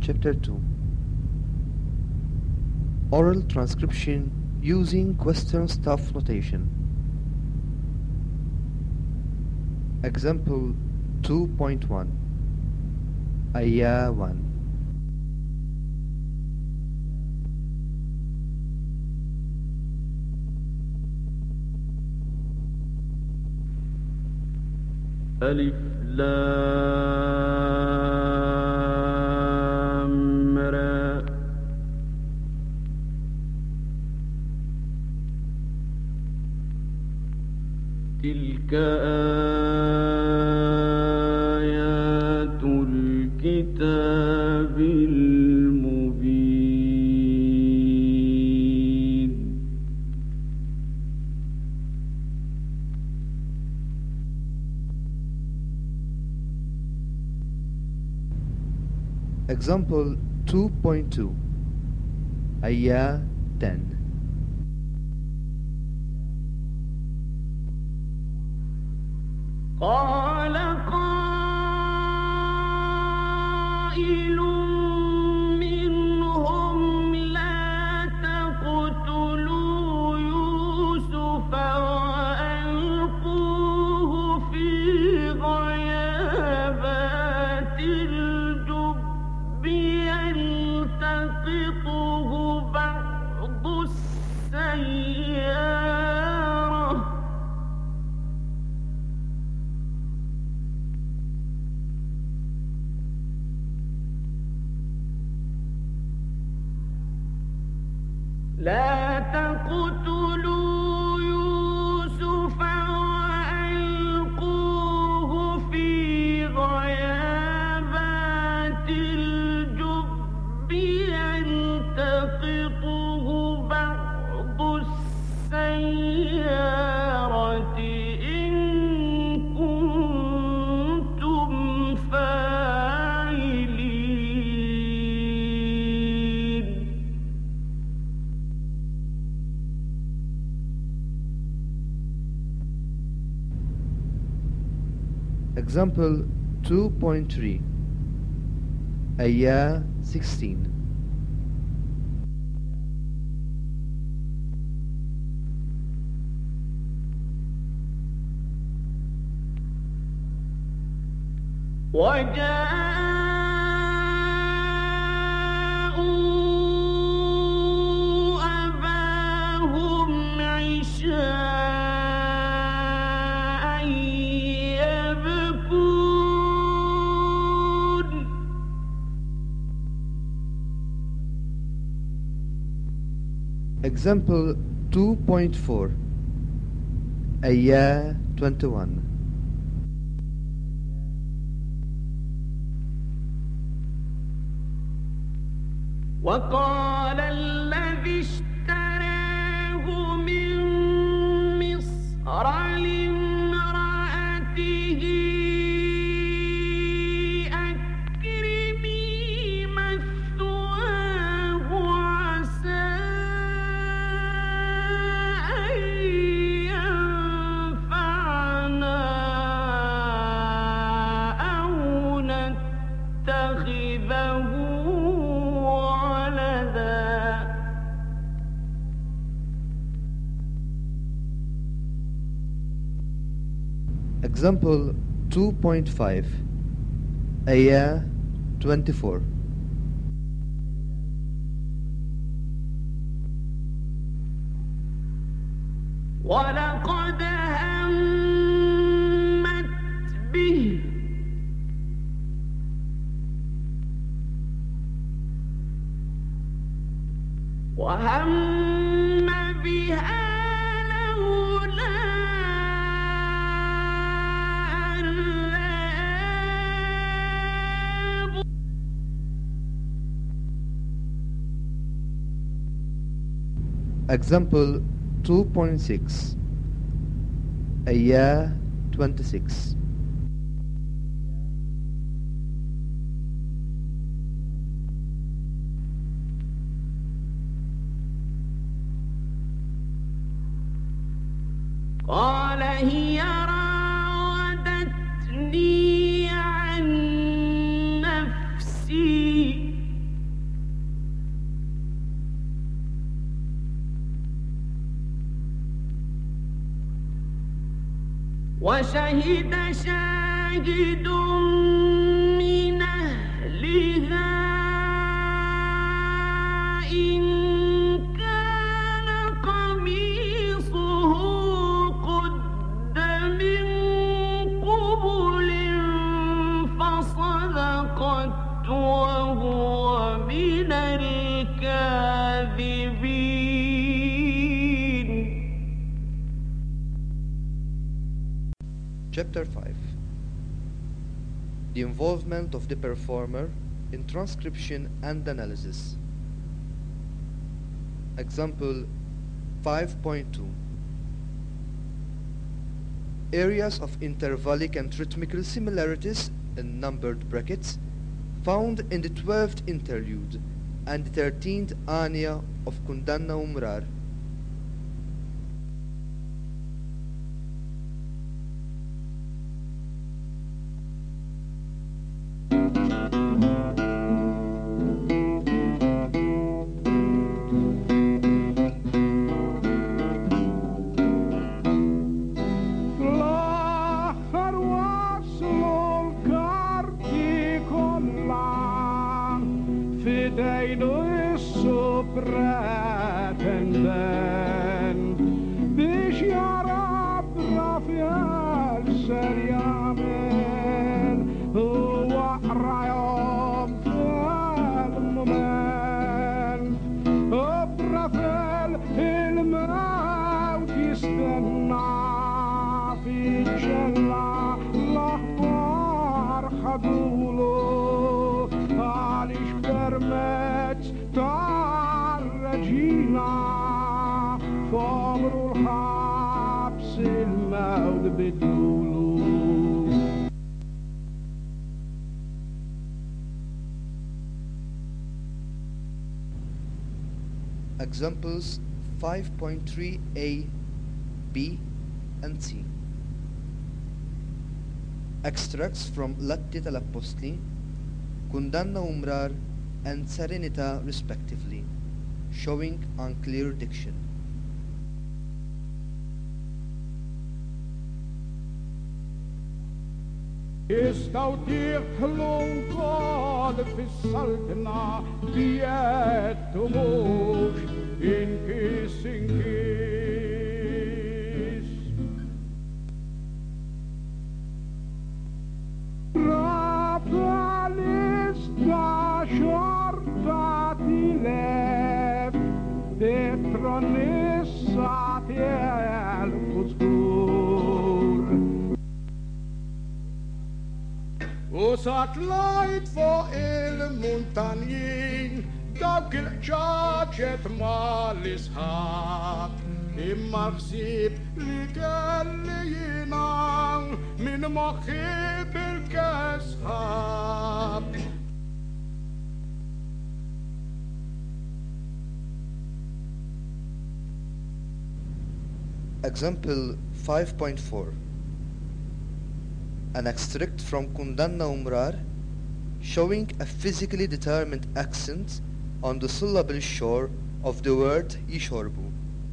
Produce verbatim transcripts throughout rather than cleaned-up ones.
Chapter two. Oral transcription using Western staff notation. Example two point one. Ayah one. ألف لام را تلك آيات الكتاب المبين. Example two point two. Ayah ten. قال قائل منهم لا تقتلوا يوسف وألقوه في غيابات الجب يلتقطه بعض السيارة لا تقتلوا يوسف وألقوه في غيابات الجب يلتقطه بعض السيارة إن كنتم فاعلين. Example two point three. Ayah sixteen. وجاءوا أباهم عشاء يبكون. Example two point four. Ayah twenty-one. وقال الذي اشتراه من مصر لامرأته أكرمي مثواه عسى أن ينفعنا أو نتخذه Example two point five. Ayah twenty-four. ولقد همت به وهم بها لولا أن رأى. Example two point six. Ayah twenty-six. قال هي راودتني عن نفسي وشهد شاهد من أهلها إن كان قميصه قد من قبل فصدقت وهو من الكاذبين. Chapter five. The involvement of the performer in transcription and analysis. Example five point two. Areas of intervallic and rhythmical similarities in numbered brackets found in the twelfth interlude and the thirteenth Ania of Kundanna Umrar. Examples five point three A, B, and C. Extracts from Latte tal-Apostli, Kundanna Umrar, and Serenità respectively, showing unclear diction. استودعهم قال في السلطنة بيتموش إنكيس إنكيس رابع لستاشر تاتي لف تترنس ساتي الفسكور وساطلعت فوق المونتانيين داوك الحجاجة مال إسحاق إما خسيب لقلينا من مخيب الكسحاب. Example five point four. An extract from Kundanna Umrar showing a physically determined accent on the syllable shore of the word Yishorbu.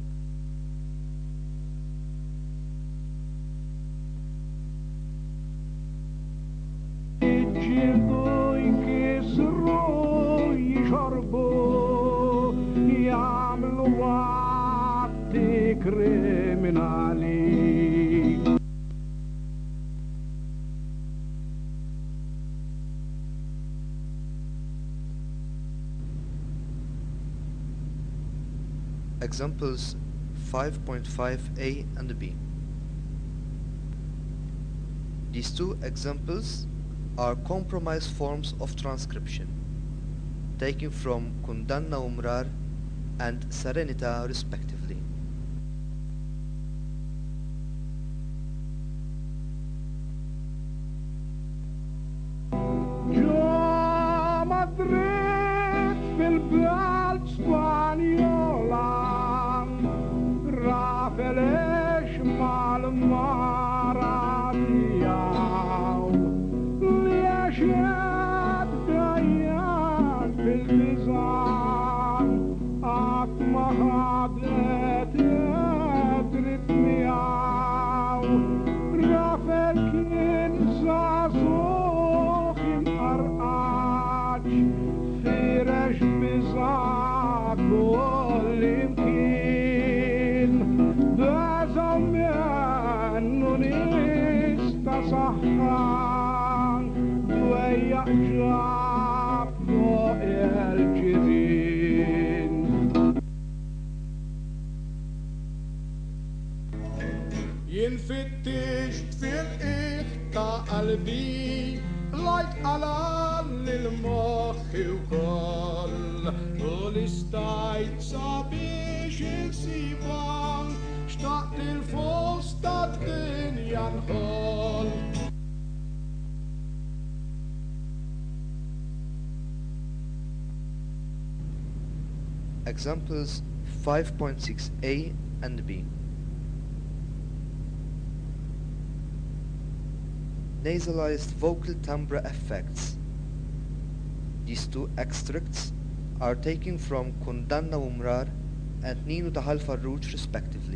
Examples five point five A and B. These two examples are compromise forms of transcription, taken from Kundanna Umrar and Serenità respectively. بالميزان أطمع الصحان ويعجب فوق الجبين ينفتش في الإختا قلبي لايك على للمخ وقال طول استايت صابيش السيبان اشتقت الفوسط الدنيا نهال Examples five point six A and B. Nasalized vocal timbre effects. These two extracts are taken from Kundanna Umrar and Ninu Tahal Farruj respectively.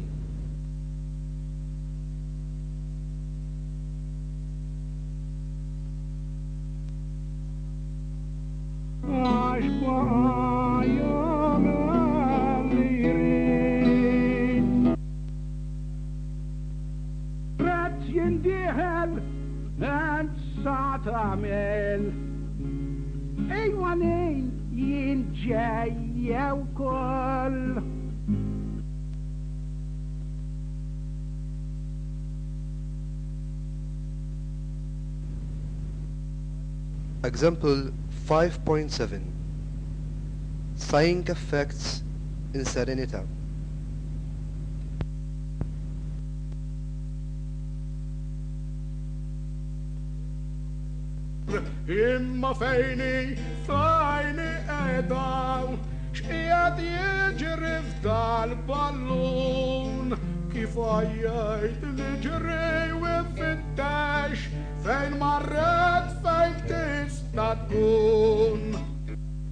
تعمل ايواني ينجاي وكل Example five point seven. Sighing effects in Serenita. إما فيني فيني أداو شقيت يجري في دا البالون كيف عييت نجري وفتش فين مرات فين تستكون